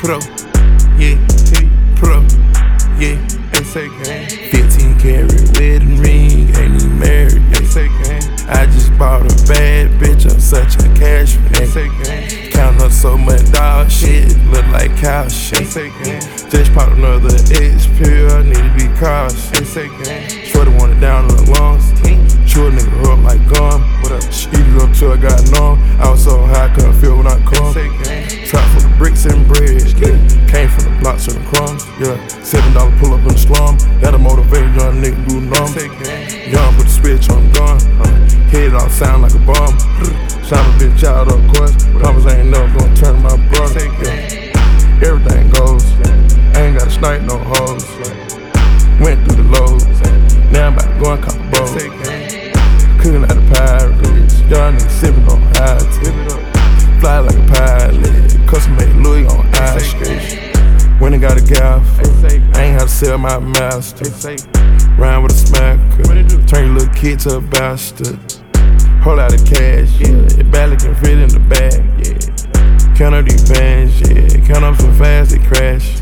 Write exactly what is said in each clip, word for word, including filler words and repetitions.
pro, yeah, pro, yeah. They say gang. fifteen karat wedding ring, ain't even married. They say gang. I just bought a bad bitch, I'm such a cash man. They say gang. Count up so much dog shit, look like cow shit. They say gang. Just popped another X pill, need to be cautious. They say gang. Shorty want it down on the lungs. Chew a nigga up like gum. What up? Eat it up till I got numb. I was so high, I couldn't feel when I come. Trap for the bricks and bread. Yeah. Came from the blocks and the crumbs. Yeah. Seven dollar pull up in the slum. That'll motivate young nigga do numb. Young put the switch on the gun. Uh, head off sound like a bomb. Sound a bitch out of course. Promise I ain't never gonna turn my brother. Yeah. Everything goes. I ain't gotta snipe no hoes. Went through the lows. Now I'm about to go and cop a bowl. Cooking out the pirates, young niggas sippin' on high tip. Fly like a pilot, custom made Louis on ice skate. When I got a gaff, I ain't had to sell my master. Rhyme with a smacker, turn your little kid to a bastard. Hold out the cash, yeah, it barely can fit in the bag, yeah. Count up these bands, yeah, count up so fast they crash.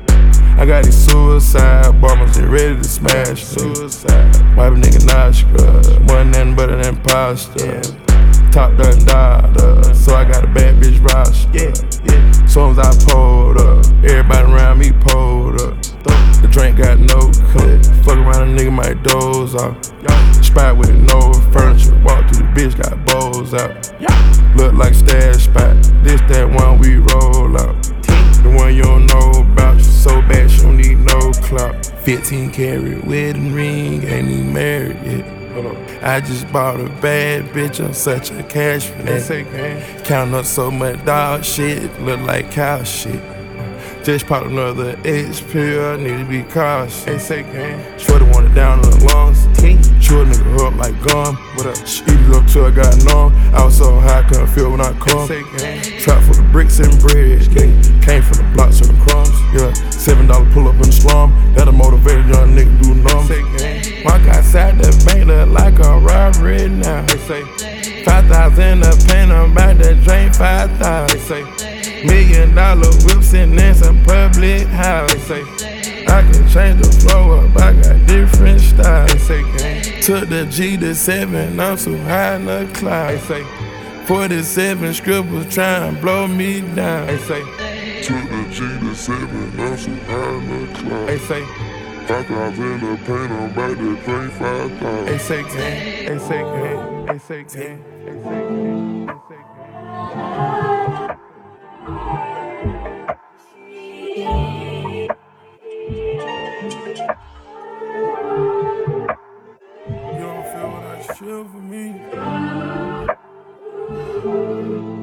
I got these suicide bombers, they ready to smash. Suicide. Wipe a nigga not scrub. Wasn't nothing but an imposter. Yeah. Top done dollar. So I got a bad bitch roster. Yeah. Yeah. Soon as I pulled up, everybody around me pulled up. The drink got no cut. Fuck around a nigga might doze off. Spot with no furniture. Walk through the bitch, got bowls out. Look like stash spot. This that one we roll out. The one you don't know about, she so bad she don't need no clout. fifteen karat wedding ring, ain't even married yet. Hold on. I just bought a bad bitch, I'm such a cash man. Count up so much dog shit, look like cow shit. Just popped another X pill, need to be cautious. Shorty want it down on the lungs. Chew a nigga up like gum. What up? Eat it up till I got numb. I was so high, I couldn't feel when I come. Trap for the bricks and bread. Came from the blocks and the crumbs. Yeah. Seven dollar pull up in the slum. That'll motivate a young nigga do numb. Walk outside the bank look like a robbery now. Five thousand a paint, I'm about to drain five thousand. Million dollar whips and then some public house. I can change the flow up, I got different styles. Took the G to seven, I'm so high in the cloud. forty-seven scribbles trying to blow me down. Took the G to seven, I'm so high in the cloud. Five thousand in the paint, I'm about to drink five thousand. They say gang, they say gang, they say gang, they say gang, they say gang. You don't feel what I feel for me.